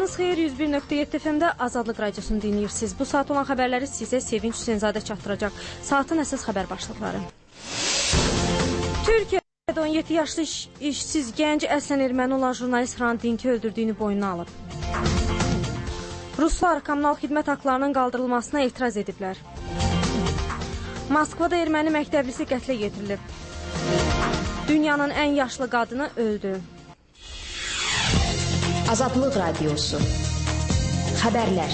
Sabahınız xeyir, 101.7 FM-də Azadlıq Radiosunu dinləyirsiniz. Bu saat olan xəbərləri sizə Sevinç Hüseynzadə çatdıracaq. Saatın əsas xəbər başlıqları. Türkiyədə 17 yaşlı işsiz gənc əslən erməni olan jurnalist Hrant Dink'i öldürdüyünü boynuna alıb. Ruslar kommunal xidmət haqlarının qaldırılmasına etiraz ediblər. Moskvada erməni məktəblisi qətlə yetirilib. Dünyanın ən yaşlı qadını öldü. Azadlıq Radiosu. Xəbərlər.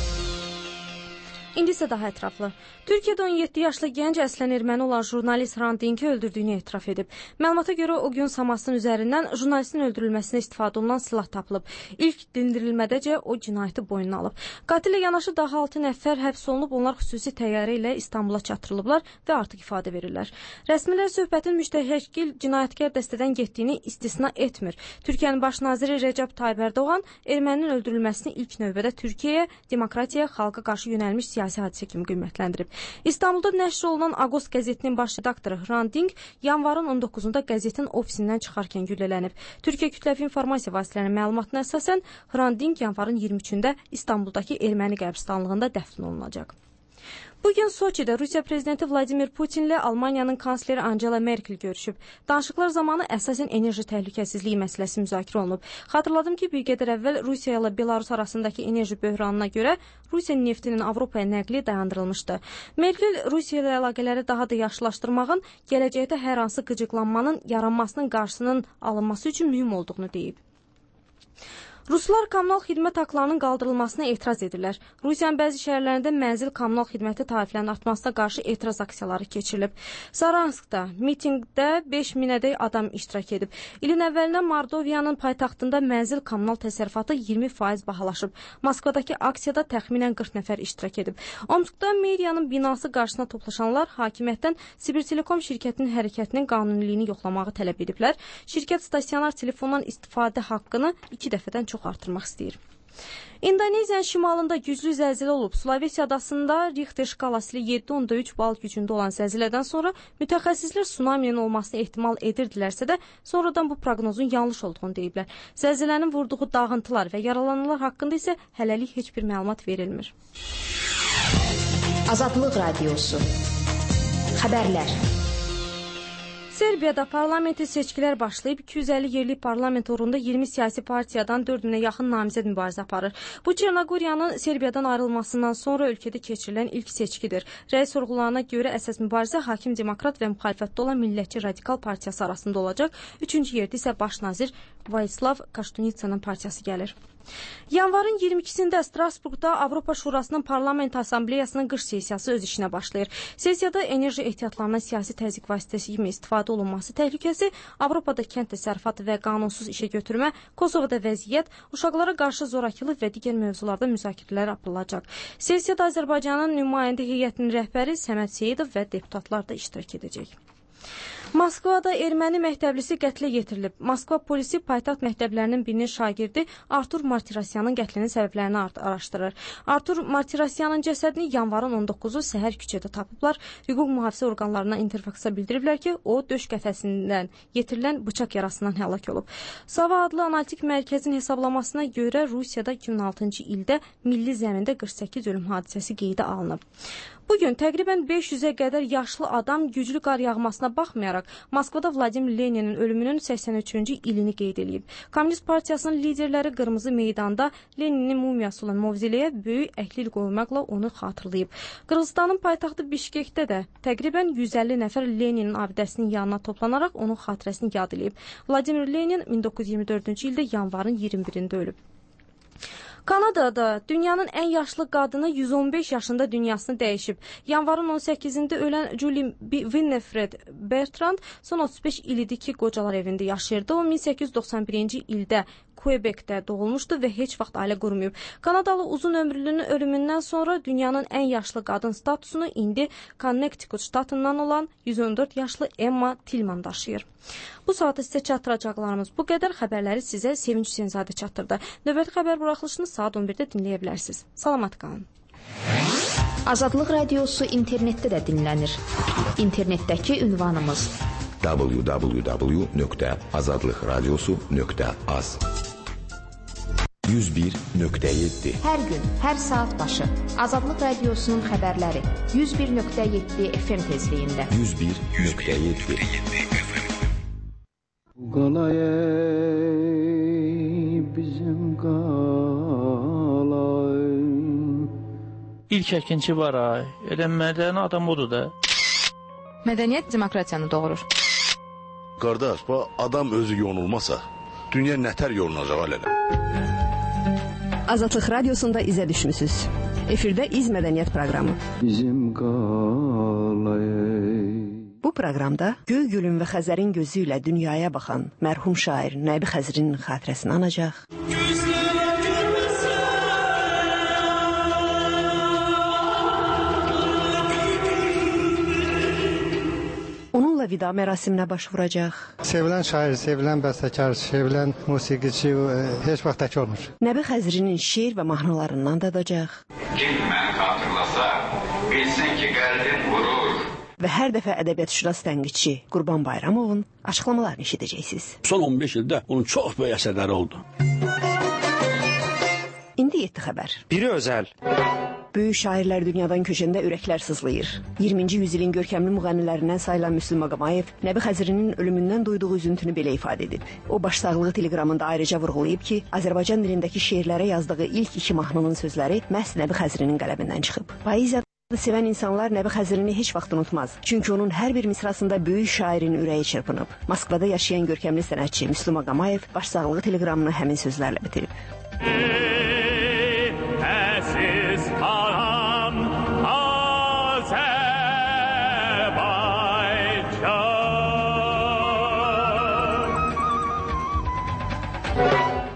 İndi isə daha ətraflı. Türkiyədə 17 yaşlı gənc əslən erməni olan jurnalist Hrant Dink'i öldürdüyünü etiraf edib. Məlumata görə o gün Samasın üzərindən jurnalistin öldürülməsinə istifadə olunan silah tapılıb. İlk dindirilmədəcə o cinayəti boynuna alıb. Qatillə yanaşı daha 6 nəfər həbs olunub, onlar xüsusi təyyarə ilə İstanbula çatdırılıblar və artıq ifadə verirlər. Rəsmilər söhbətin müştəhəkkil cinayətkar dəstədən getdiyini istisna etmir. Türkiyənin baş naziri Recep Tayyip Erdoğan erməninin öldürülməsini ilk növbədə Türkiyəyə, demokratiyaya, xalqa qarşı yönəlmiş siyasi hadisə kimi qiymətləndirib. İstanbulda nəşr olunan Agos qəzetinin baş redaktoru Hrant Dink yanvarın 19-da qəzetin ofisindən çıxarkən güllələnib. Türkiyə kütləvi informasiya vasitələrinin məlumatına əsasən Hrant Dink yanvarın 23-də İstanbuldakı erməni qəbirstanlığında dəfn olunacaq. Bugün Soçidə Rusiya prezidenti Vladimir Putinlə Almaniyanın kansleri Angela Merkel görüşüb. Danışıqlar zamanı əsasən enerji təhlükəsizliyi məsələsi müzakirə olunub. Xatırladım ki, bir qədər əvvəl Rusiya ilə Belarus arasındakı enerji böhranına görə Rusiya neftinin Avropaya nəqli dayandırılmışdı. Merkel Rusiya ilə əlaqələri daha da yaxşılaşdırmağın, gələcəkdə hər hansı qıcıqlanmanın yaranmasının qarşısının alınması üçün mühüm olduğunu deyib. Ruslar kommunal xidmət haqlarının qaldırılmasına etiraz edirlər. Rusiyanın bəzi şəhərlərində mənzil kommunal xidməti tariflərinin artmasına qarşı etiraz aksiyaları keçirilib. Saranskda mitinqdə 5000-ədək adam iştirak edib. İlin əvvəlindən Mordoviyanın paytaxtında mənzil kommunal təsərrüfatı 20% bahalaşıb. Moskvadakı aksiyada təxminən 40 nəfər iştirak edib. Omskda meriyanın binası qarşısına toplaşanlar hakimiyyətdən Sibir Telekom şirkətinin hərəkətinin qanuniliyini yoxlamağı tələb ediblər. Şirkət stasionar telefondan istifadə haqqını 2 dəfədən çox artırmaq istəyir. İndoneziyanın şimalında güclü zəlzilə olub. Sulawesi adasında Richter şkalası ilə 7.3 bal gücündə olan zəlzilədən sonra mütəxəssislər tsunaminin olmasını ehtimal edirdilərsə də sonradan bu proqnozun yanlış olduğunu deyiblər. Zəlzilənin vurduğu dağıntılar və yaralananlar haqqında isə hələlik heç bir məlumat verilmir. Azadlıq Radiosu. Xəbərlər. Serbiyada parlamenti seçkilər başlayıb, 250 yerlik parlament uğrunda 20 siyasi partiyadan 4000-ə yaxın namizəd mübarizə aparır. Bu Çernogoriyanın Serbiyadan ayrılmasından sonra ölkədə keçirilən ilk seçkidir. Rəy sorğularına görə əsas mübarizə hakim demokrat və müxalifətdə olan Millətçi Radikal partiyası arasında olacaq. 3-cü yerdə isə baş nazir Vojislav Koštunica'nın partiyası gəlir. Yanvarın 22-sində Strasburqda Avropa Şurasının Parlament Assambleyasının qış sessiyası öz işinə başlayır. Sessiyada enerji ehtiyatlarına siyasi təzyiq vasitəsi kimi istifadə olunması təhlükəsi, Avropada kənd təsərrüfatı və qanunsuz işə götürmə, Kosovada vəziyyət, uşaqlara qarşı zorakılıq və digər mövzularda müzakirələr aparılacaq. Sessiyada Azərbaycanın nümayəndə heyətinin rəhbəri Səməd Seyidov və deputatlar da iştirak edəcək. Moskvada erməni məktəblisi qətlə yetirilib. Moskva polisi paytaxt məktəblərinin birinin şagirdi Artur Martirosyanın qətlinin səbəblərini araşdırır. Artur Martirosyanın cəsədini yanvarın 19-u səhər küçədə tapıblar. Hüquq mühafizə orqanlarına Interfax'a bildiriblər ki, o döş qəfəsindən yetirilən bıçaq yarasından həlak olub. Sava adlı analitik mərkəzin hesablamasına görə Rusiyada 2006-cı ildə milli zəmində 48 ölüm hadisəsi qeydə alınıb. Bugün təqribən 500-ə qədər yaşlı adam güclü qar yağmasına baxmayaraq Moskvada Vladimir Leninin ölümünün 83-cü ilini qeyd edib. Komünist partiyasının liderləri Qırmızı meydanda Leninin mumiyası olan mavzoleyə böyük əklil qoymaqla onu xatırlayıb. Qırğızstanın paytaxtı Bişkekdə də təqribən 150 nəfər Leninin abidəsinin yanına toplanaraq onun xatirəsini yad edib. Vladimir Lenin 1924-cü ildə yanvarın 21-də ölüb. Kanadada dünyanın ən yaşlı qadını 115 yaşında dünyasını dəyişib. Yanvarın 18-də ölən Julie Winifred Bertrand son 35 il idi ki, qocalar evində yaşayırdı. O 1891-ci ildə Quebecdə doğulmuşdu və heç vaxt ailə qurmayıb. Kanadalı uzun ömürlünün ölümündən sonra dünyanın ən yaşlı qadın statusunu indi Connecticut ştatından olan 114 yaşlı Emma Tillman daşıyır. Bu saatda sizə çatdıracaqlarımız bu qədər. Xəbərləri sizə Sevinç Hüseynzadə çatdırdı. Növbəti xəbər buraxılışını saat 11-də dinləyə bilərsiniz. Salamat qalın. Azadlıq Radiosu internetdə də dinlənir. İnternetdəki ünvanımız www.azadlıqradiosu.az 101.7 Hər gün, hər saat başı Azadlıq Radiosunun xəbərləri 101.7 FM tezliyində. 101.7 Qalay bizim qalay. İlk əkinçi var ay. Elə mədəni adam odur da. Mədəniyyət demokratiyanı doğurur. Qardaş, bu adam özü yonulmasa, dünya nətər yolunacaq alələ? Azadlıq Radiosunda izə düşmüsüz. Efirdə İz Mədəniyyət proqramı. Bizim qalay. Bu proqramda Göygölün və Xəzərin gözü ilə dünyaya baxan mərhum şair Nəbi Xəzrinin xatirəsini anacaq. Onunla vida mərasiminə baş vuracaq. Sevilən şair, sevilən bəstəkar, sevilən musiqiçi heç vaxt tək olmur. Nəbi Xəzrinin şeir və mahnılarından dadacaq. Kim məni xatırlasa, bilsin ki, qəlbim vurur. Və hər dəfə ədəbiyyatşünas tənqidçi Qurban Bayramovun açıqlamalarını eşidəcəksiniz. Son 15 ildə onun çox böyük əsərləri oldu. İndi 7 xəbər. Biri özəl. Böyük şairlər dünyadan köçəndə ürəklər sızlayır. 20-ci yüzilin görkəmli müğənnilərindən sayılan Müslüm Maqomayev Nəbi Xəzrinin ölümündən duyduğu üzüntünü belə ifadə edib. O başsağlığı teleqramında ayrıca vurğulayıb ki, Azərbaycan dilindəki şeirlərə yazdığı ilk 2 mahnının sözləri məhz Nəbi Xəzrinin qələmindən çıxıb. Poeziyada sevən insanlar Nəbi Xəzrini heç vaxt unutmaz. Çünki onun hər bir misrasında böyük şairin ürəyi çırpınıb. Moskvada yaşayan görkəmli sənətçi Müslüm Maqomayev başsağlığı teleqramını həmin sözlərlə bitirib. Azərbaycan